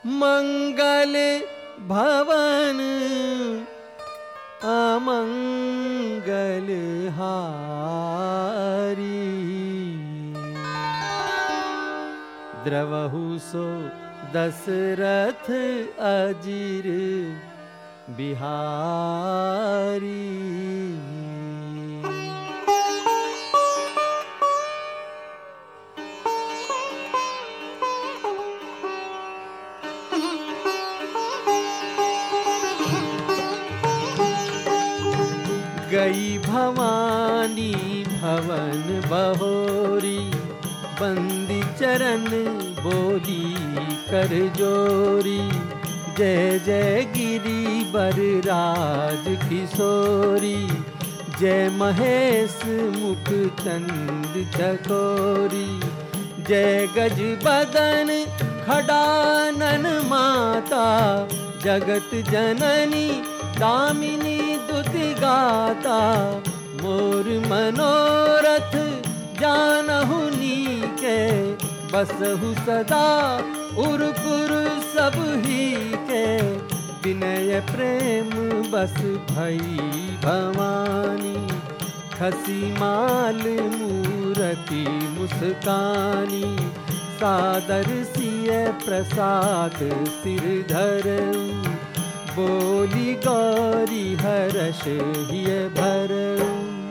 मंगल भवन अमंगल हारी। द्रवहु सो दशरथ अजिर बिहारी। गई भवानी भवन बहोरी, बंदी चरण बोली कर जोरी। जय जय गिरी बर राज किशोरी, जय महेश मुख चंद चकोरी। जय गज बदन खडानन माता, जगत जननी दामिनी दुति गाता। मोर मनोरथ जानहु नीके, बसहु सदा उरपुर सब ही के। विनय प्रेम बस भई भवानी, खसी माल मूरति मुस्कानी। सादर सिय प्रसाद सिर धरऊ, बोली गौरी हर्ष हिय भरऊ।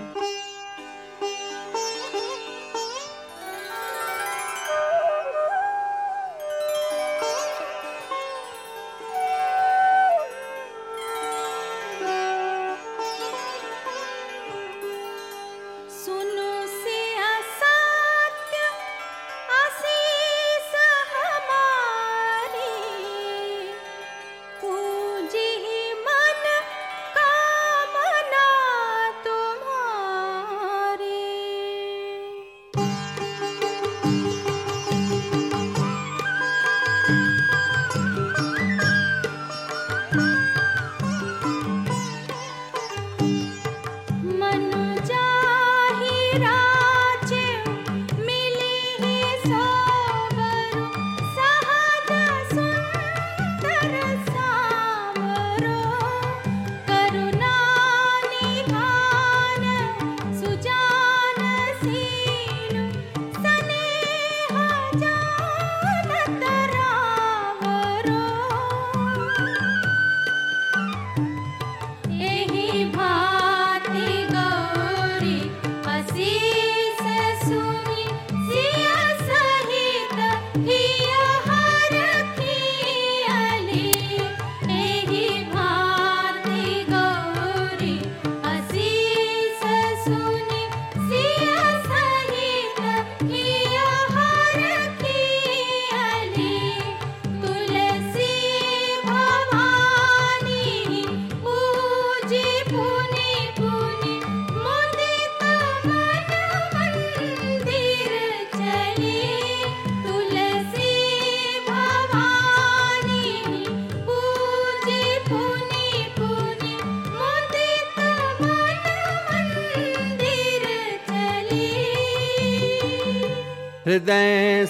हृदय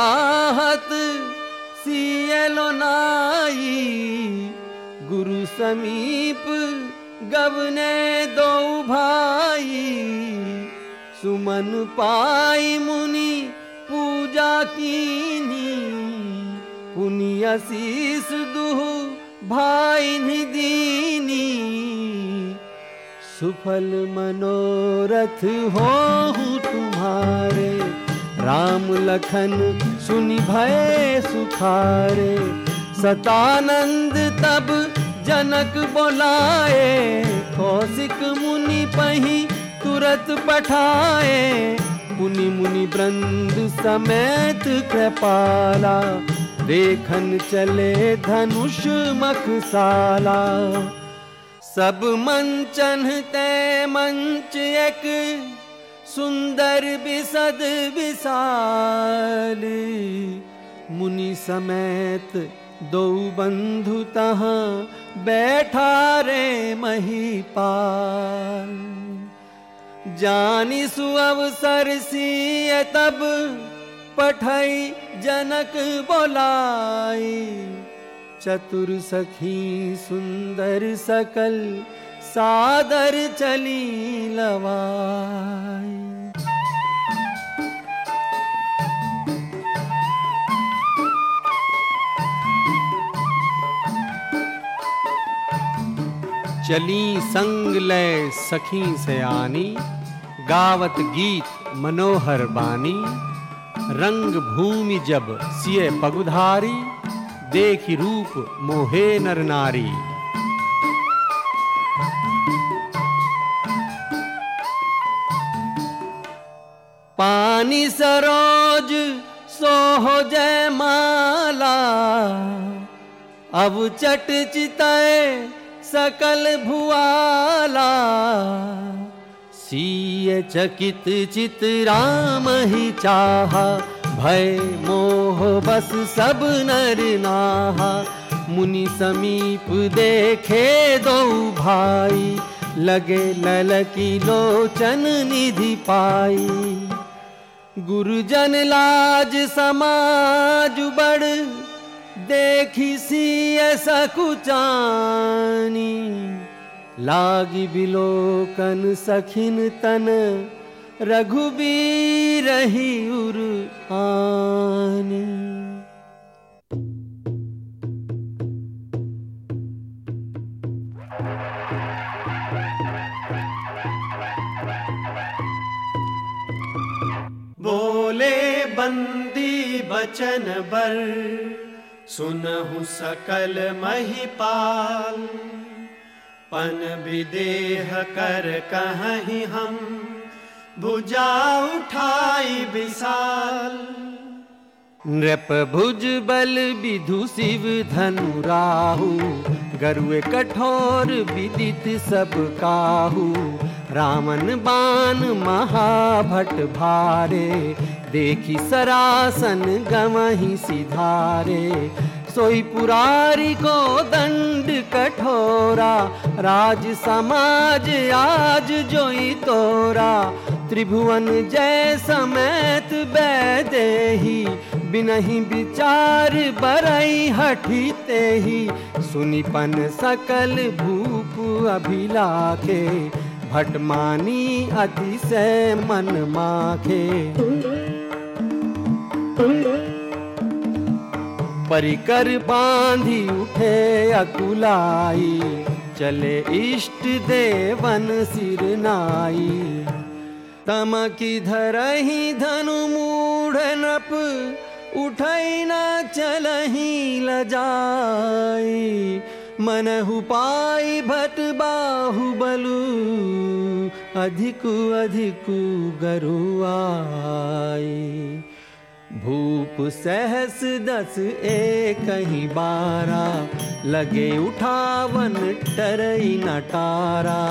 सराहत सियलो नाई, गुरु समीप गवने दो भाई। सुमन पाई मुनि पूजा कीनी, पुनि आशीष दुहु भाई दीनी। सुफल मनोरथ होहु तुम्हारे, राम लखन सुनि भय सुखारे। सतानंद तब जनक बोलाए, कौशिक मुनि पही तुरत पठाए। पुनि मुनि वृंद समेत कृपाला, देखन चले धनुष मखसाला। सब मंचन ते मंच एक, सुंदर बिसद विशाल। मुनि समेत दो बंधु तहाँ, बैठा रे महिपाल। जानि सुअवसर सिय तब, पठई जनक बोलाई। चतुर सखी सुंदर सकल सादर चली लवाई। चली संग लय सखी से आनी, गावत गीत मनोहर बानी। रंग भूमि जब सिए पगुधारी, देखी रूप मोहे नर नारी। पानी सरोज सोहो जय माला, अब चट चिताए सकल भुआला। सीय चकित चित राम ही चाहा, भय मोह बस सब नर नाहा। मुनि समीप देखे दो भाई, लगे ललकी लोचन निधि पाई। गुरुजन लाज समाज बड़, देखी सीय सकुचानी। लागी बिलोकन सखिन तन, रघुबीर ही उर आनी। बोले बंदी बचन बर, सुनहु सकल महिपाल। पन विदेह कर कहीं हम, भुजा उठाई विशाल। नृप भुज बल विधु शिव धनु राहु, गरुए कठोर विदित सब काहू। रामन बाण महाभट भारे, देखी सरासन गवहि सिधारे। सोई पुरारी को दंड कठोरा, राज समाज आज जोई तोरा। त्रिभुवन जय समेत बैदेही, बिनहि विचार बरई हठी तेहि। सुनिपन सकल भूप अभिलाखे, भटमानी अतिशय मन माखे। परिकर बांधी उठे अकुलाई, चले इष्ट देवन सिर नाई। तम की धरही धनु मूढ़ नप, उठई न चलही लजाई। मनहु पाई भट बाहुबलु, अधिकु अधिकु गरुआई। भूप सहस 10 एकहि बारा, लगे उठावन टरई नटारा।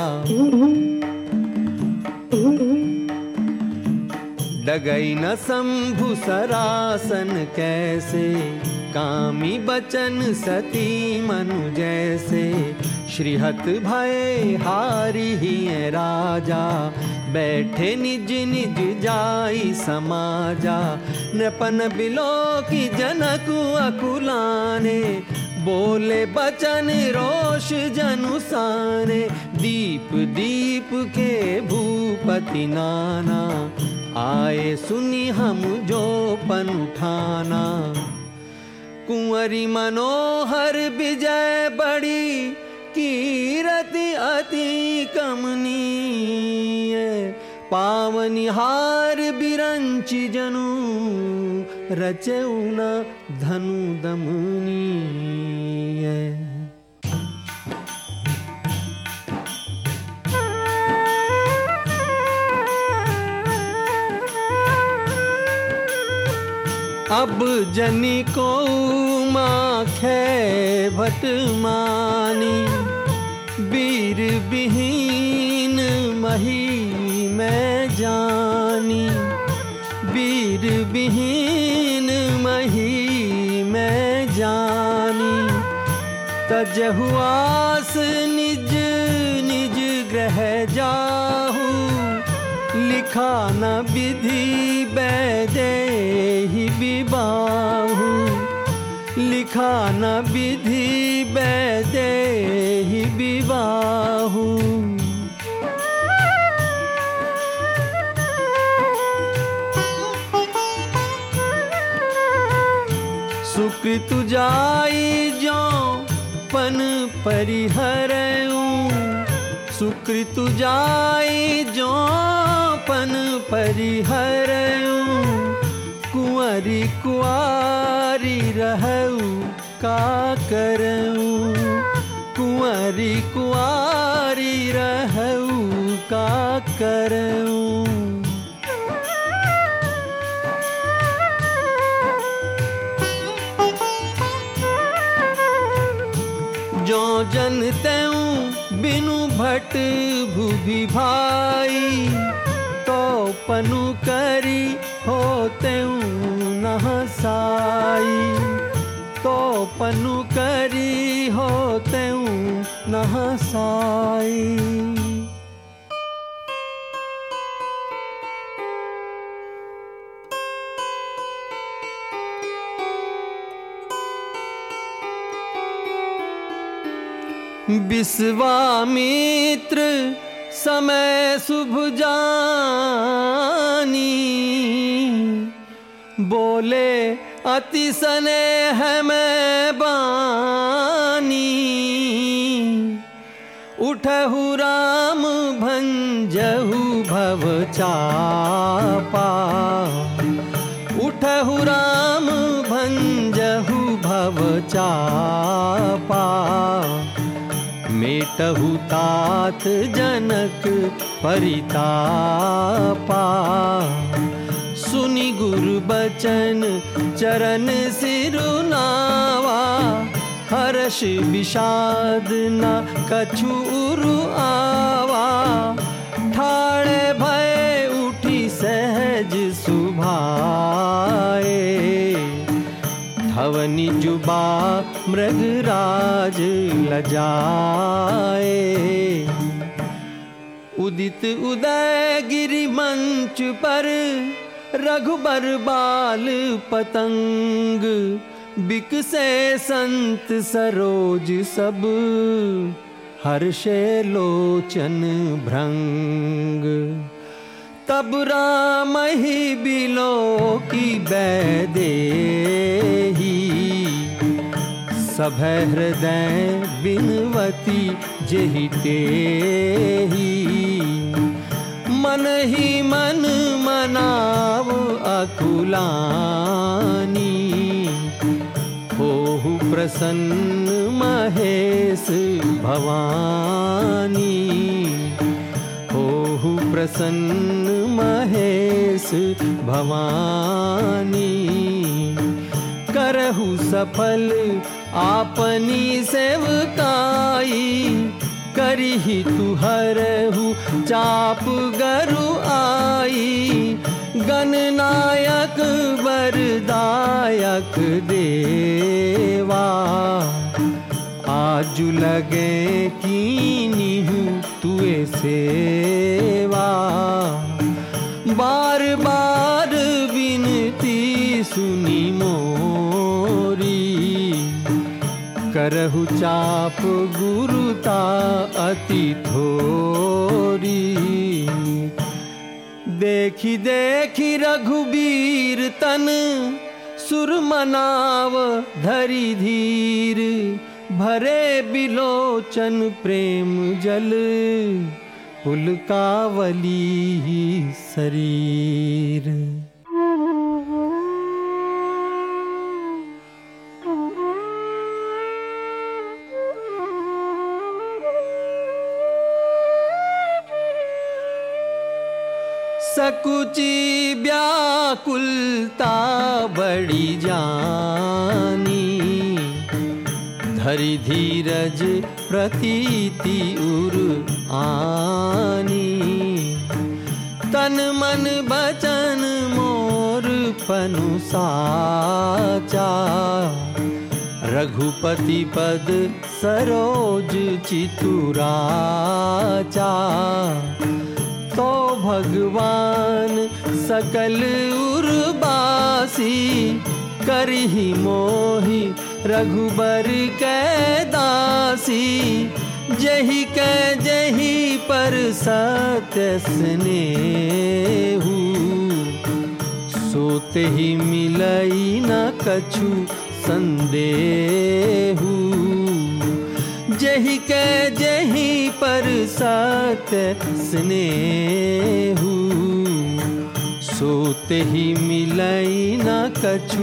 डगई न शंभु सरासन कैसे, कामी बचन सती मनु जैसे। श्रीहत भय हारी ही राजा, बैठे निज निज जाई समाजा। नृपन बिलो की जनक अकुलाने, बोले बचन रोष जनुसाने। दीप दीप के भूपति नाना, आए सुनी हम जो पन उठाना। कुंवरी मनोहर विजय बड़ी, कीरति अति कमनीय। पावनिहार बिरंचि जनु, रचउन धनु दमनीय। अब जनी को माखे भट मानी। वीर विहीन मही मैं जानी। वीर विहीन मही मैं जानी। तजहु आस निज निज ग्रह जाहू। लिखा न विधि बैदेहि विबाहु। लिखा न विधि वैदेही विवाहु। सुकृत जाई जो पन परिहरऊं, सुकृत जाई जो पन परिहरऊं, कुंवरी कुआरी रहूं का करऊं, कुंवरी कुआरी रहूं का करऊं। जो जनतेऊं बिनु भट भूभि भाई, तो पनु करी होतेऊं नहसाई, तो पनु करी होतेऊं नहसाई। विश्वामित्र समय शुभ जानी, बोले अति स्नेह में बानी, उठहु राम भंजहु भव चापा, उठहु राम भंजहु भव चापा, मेटहु तात जनक परितापा। सुनि गुरु बचन चरण सिरुनावा, हर्ष विषाद न कछु उरु आवा, ठाड़े भय उठी सहज सुभाए, धवनि जुबा मृगराज लजाए। उदित उदय गिरि मंच पर, रघुबर बाल पतंग, बिकसे संत सरोज सब, हर्षे लोचन भृंग। तब राम ही बिलो की बैदेही, सभै हृदय बिनवती जेहि तेहि, मन ही मन मनाव अकुलानी, होहु प्रसन्न महेश भवानी, होहु प्रसन्न महेश भवानी। करहु सफल आपनी सेवकाई, करिहि तुहरहु चाप गरु आई, गणनायक वरदायक देवा, आजु लगे कीन्हु तुए सेवा। बार बार विनती सुनी मोरी, करहु चाप गुरुता अति थोरी। देखी देखी रघुबीर तन, सुर मनाव धरि धीर, भरे बिलोचन प्रेम जल, पुलकावली शरीर। सकुची व्याकुलता बड़ी जानी, धरि धीरज प्रतीति उर आनी। तन मन बचन मोर पनु साचा, रघुपति पद सरोज चितुराचा। तो भगवान सकल उर्वासी, करहि मोहि रघुबर कै दासी, जही कै जही पर सत्य स्नेहु, सोते ही मिलई न कछु संदेहु। जही कै जही पर सत्य स्नेहु, सोते ही मिलई न कछु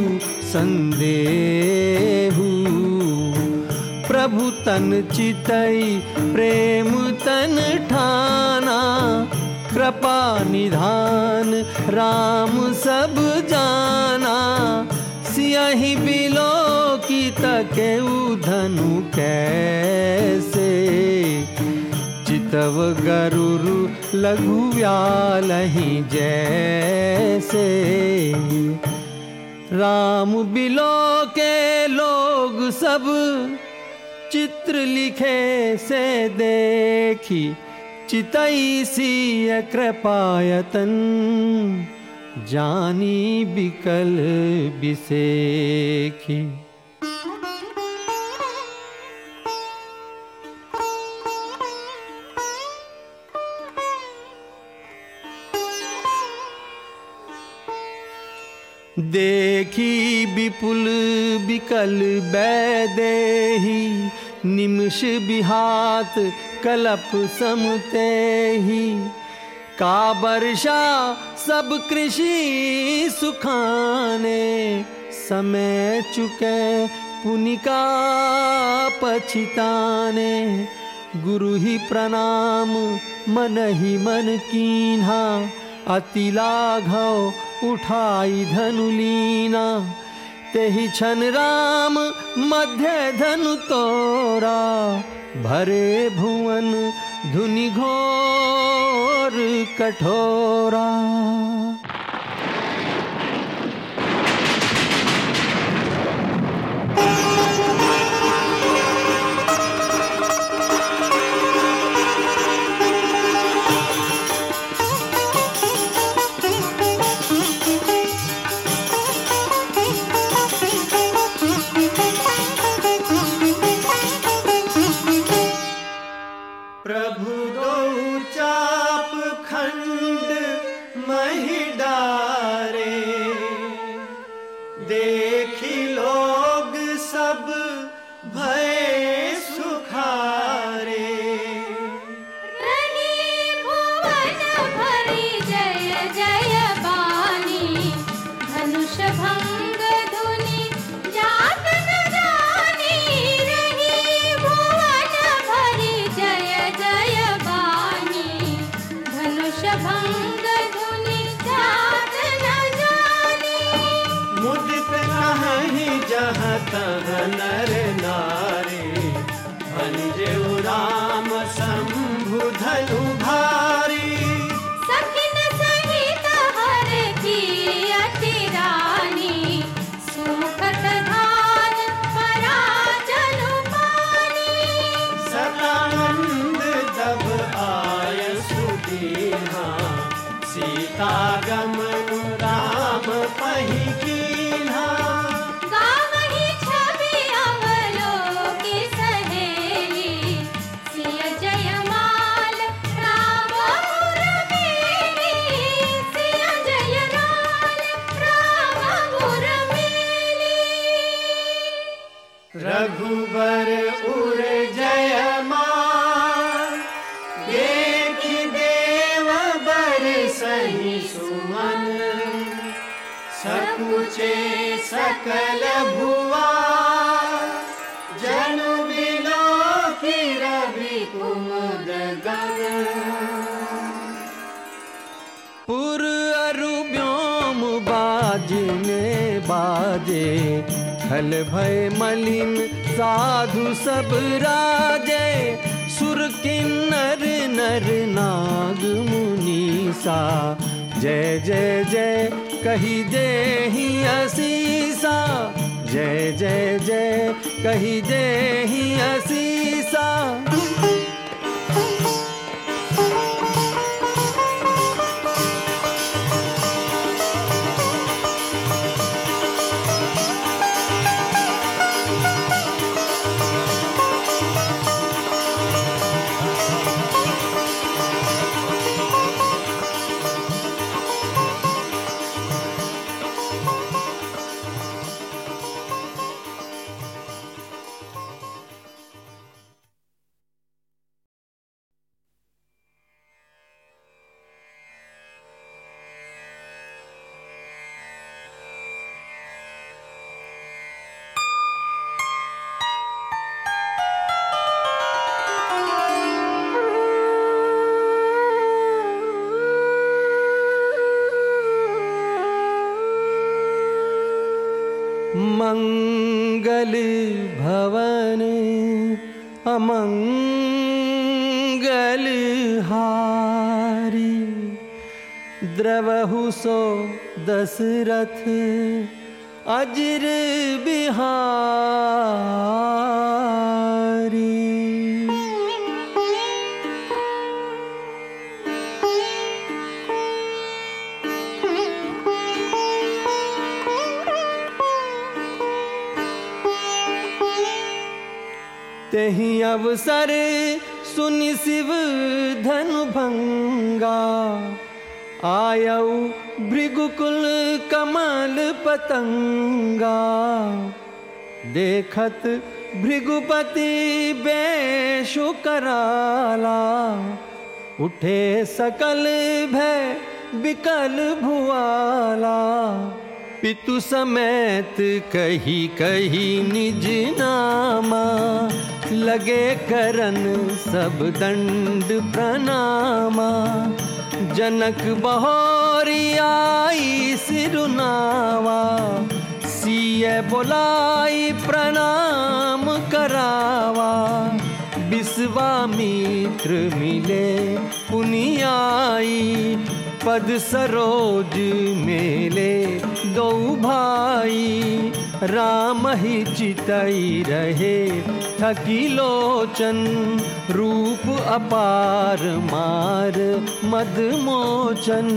संदेहु। प्रभु तन चितई प्रेम तन ठाना, कृपा निधान राम सब जाना। सियहि बिलो की तकेउ धनु कैसे, चितव गरुर लघु व्यालहि जैसे। राम बिलो के लोग सब, चित्र लिखे से देखी। चितई सिय कृपायतन, जानी बिकल बिसेखी। देखी विपुल बिकल बैदेही, निमिष बिहात कलप समतेही। का वर्षा सब कृषि सुखाने, समय चुके पुनिका पछिताने। गुरु ही प्रणाम मन ही मन कीन्हा, अति लाघव उठाई धनु लीना। तेहि छन राम मध्य धनु तोरा, भरे भुवन धुनि घोर कठोरा। प्रभु दो चाप खंड महि डारे, देखी लोग सब भय सुखारे। रनि भुवन भरी जय जय बानी, धनुष भंग धुनि जात न जानी। रनि भुवन भरी जय जय बानी, धनुष भंग धुनि जात न जानी। मुदित कहीं जहाँ तहाँ नर नारी, भंजेउ राम शंभु धनु भारी। सखिन सहित हर की अति रानी, सुमुखत धान पराजनु पानी। सदानंद जब आय सुदीना, सीता गमनु राम पहि कीन्हा। गावहि छवि अवलोकि सहेली, सिय जयमाल राम उर्मिली। सिय जयमाल राम उर्मिली। रघुबर उर जयमान, देखि देव बर सही सुमन। सकुचे सकल भुआ, जनु बिलोकि रवि कुमुद गन। पुर अरु व्योम बाजने बाजे, खल भय मलिन साधु सब राजे। सुर किन्नर नर नाग मुनीसा, जय जय जय कही देहि असीसा। जय जय जय कही देहि असीसा। मंगल भवन अमंगल हारी, द्रवहु सो दशरथ अजिर बिहारी। तेहि अवसर सुनि शिव धनु भंगा, आयऊ भृगुकुल कमल पतंगा। देखत भृगुपति बेशु कराला, उठे सकल भय बिकल भुआला। पितु समेत कही कही निज नामा, लगे करन सब दंड प्रणामा। जनक बहोरी आई सिरुनावा, सिय बोलाई प्रणाम करावा। विश्वामित्र मिले पुनियाई, पद सरोज मेले दो भाई। राम ही चितई रहे थकी लोचन, रूप अपार मार मद मोचन।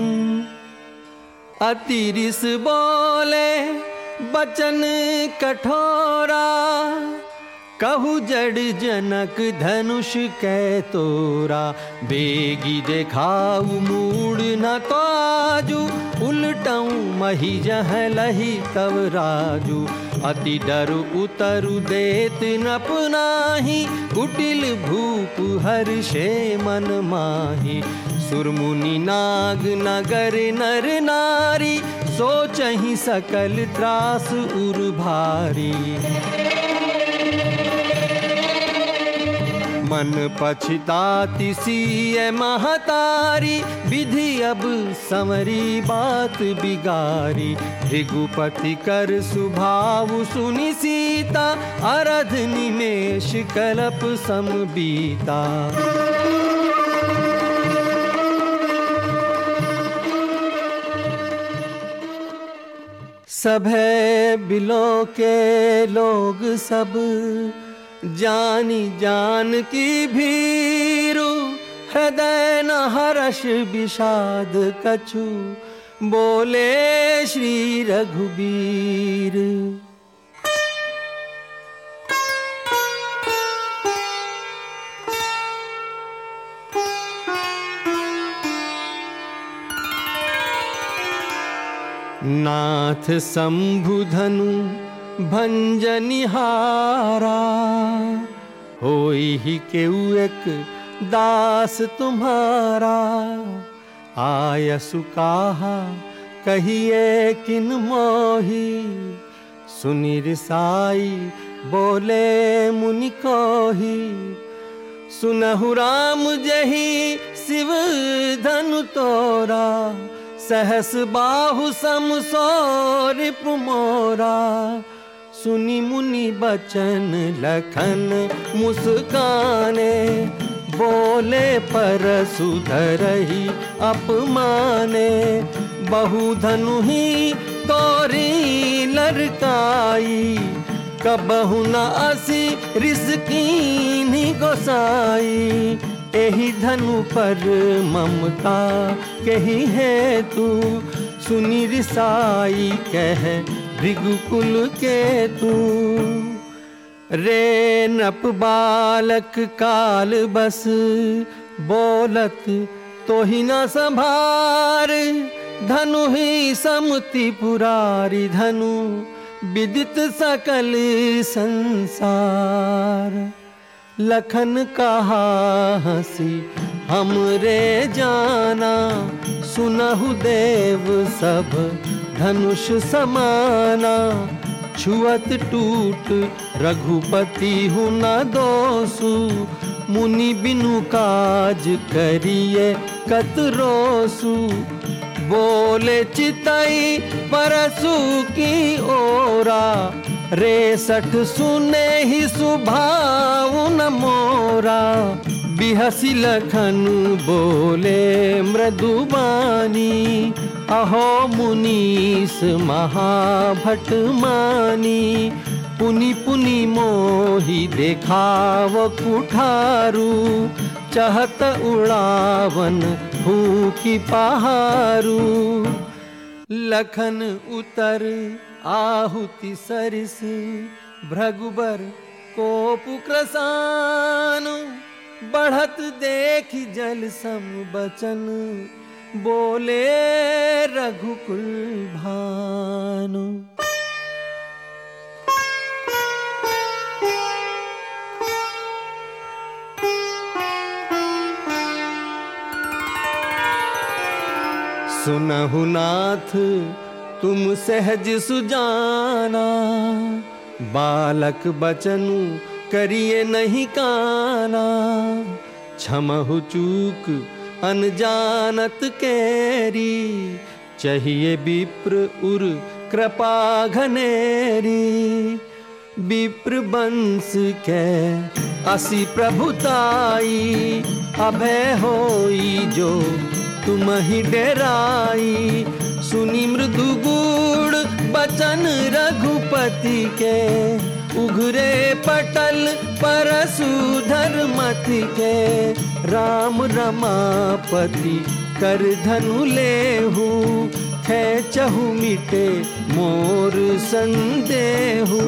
अति रिस बोले बचन कठोरा, कहु जड़ जनक धनुष कै तोरा। बेगी देखाऊ मूड न तो आजू, उलटऊँ मही जह लही तव राजू। अति डर उतरु देत न पुनाही, कुटिल भूप हर्षे मन माही। सुरमुनि नाग नगर नर नारी, सोचहि सकल त्रास उर भारी। मन पछताती सिय महतारी, विधि अब समरी बात बिगारी। भृगुपति कर सुभाव सुनि सीता, अरध निमेष कल्प सम बीता। सभे बिलो के लोग सब, जानी जान की भीरु। हृदय न हर्ष विषाद कछु, बोले श्री रघुबीर। नाथ शंभुधनु भंजनिहारा, होई ही केउ एक दास तुम्हारा। आयसु काहा कहिए किन मोही, सुनि रिसाई बोले मुनि कोही। सुनहु राम जही शिव धनु तोरा, सहस बाहु सम सो रिपु मोरा। सुनि मुनि बचन लखन मुस्काने, बोले परसु धरहि अपमाने। बहु धनु ही तोरी लरकाई, कबहु न असि रिस कीन्ही गोसाई। एहि धनु पर ममता कही है तू, सुनि रिसाई कह भृगुकुल के तू। रे नप बालक काल बस, बोलत तो ही न संभार। धनु ही समति पुरारी, धनु विदित सकल संसार। लखन कहा हंसी हमरे जाना, सुनहु देव सब धनुष समाना। छुअत टूट रघुपति हूँ न दोसु, मुनि बिनु काज करिए कत रोसु। बोले चितई परसु की ओरा, रेसठ सुने ही सुभाऊ न मोरा। बिहसी लखन बोले मृदुबानी, अहो मुनीस महाभट मानी। पुनि पुनि मोहि देखाव कुठारू, चहत उड़ावन फूकी पहारू। लखन उतर आहुति सरिस, भृगुबर कोपु क्रसानु। बढ़त देख जल सम बचन, बोले रघुकुल भानु। सुनहु नाथ तुम सहज सुजाना, बालक बचनु करिए नहीं काना। क्षमहु चूक अनजानत केरी, चाहिए विप्र उर कृपा घनेरी। विप्र वंश के असी प्रभुताई, अभय होई जो तुम ही डेराई। सुनी मृदु गूढ़ बचन रघुपति के, उघरे पटल परसु धर्मति के। राम रमापति कर धनु लेहु, खेचहु मिटे मोर संदेहु।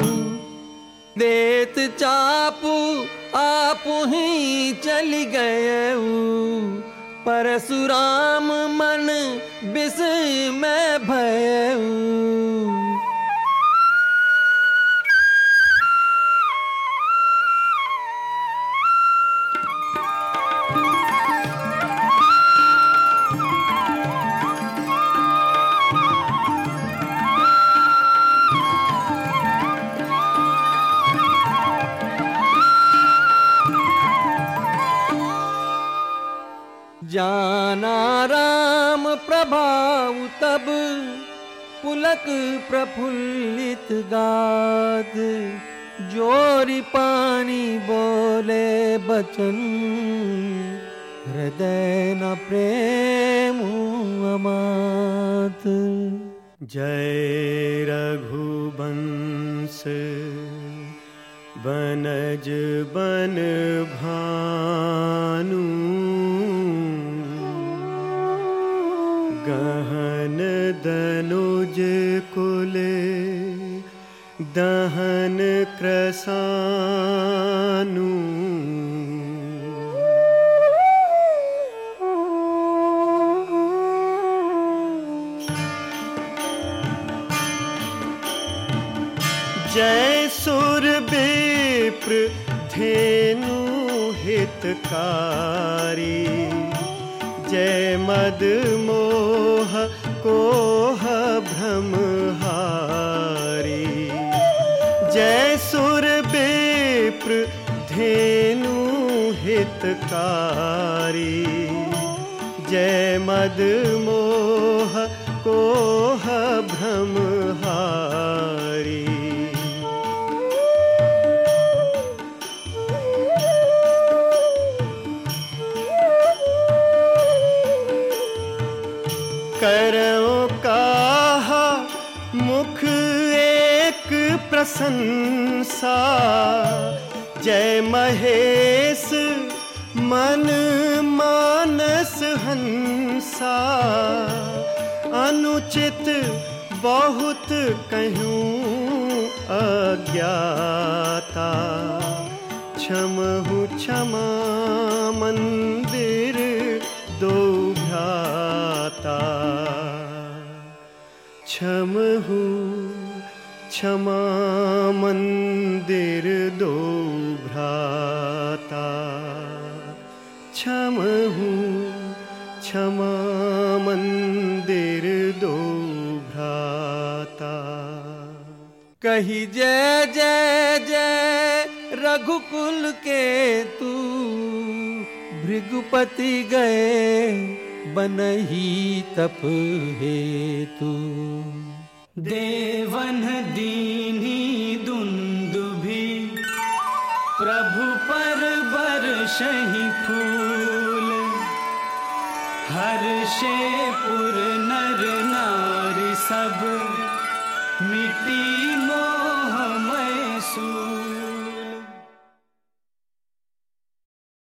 देत चापू आपु ही चल गयऊ, परशुराम मन विस्मय भयऊ। जाना राम प्रभाव तब, पुलक प्रफुल्लित गाद। जोरी पानी बोले बचन, हृदय न प्रेम अमात। जय रघुवंश बनज बन भानु, गहन दनुज कुल दहन क्रसानु। जय सुर विप्र धेनु हितकारी, जय मद मोह कोह भ्रमहारी। जय सुर विप्र धेनु हितकारी, जय मद मोह कोह भ्रमहारी। करो काहा मुख एक प्रशंसा, जय महेश मन मानस हंसा। अनुचित बहुत कहूँ अज्ञाता, क्षमहु क्षमा मंदिर दो भ्राता। क्षमहु क्षमा मंदिर दो भ्राता। क्षमहु क्षमा मंदिर दो भ्राता। कही जय जय जय रघुकुल के तू, भृगुपति गए बनही तप हेतु। देवन दीनी दुंदुभि प्रभु पर बरसहि फूल। हर्षे पुर नर नारी सब मिटी मोह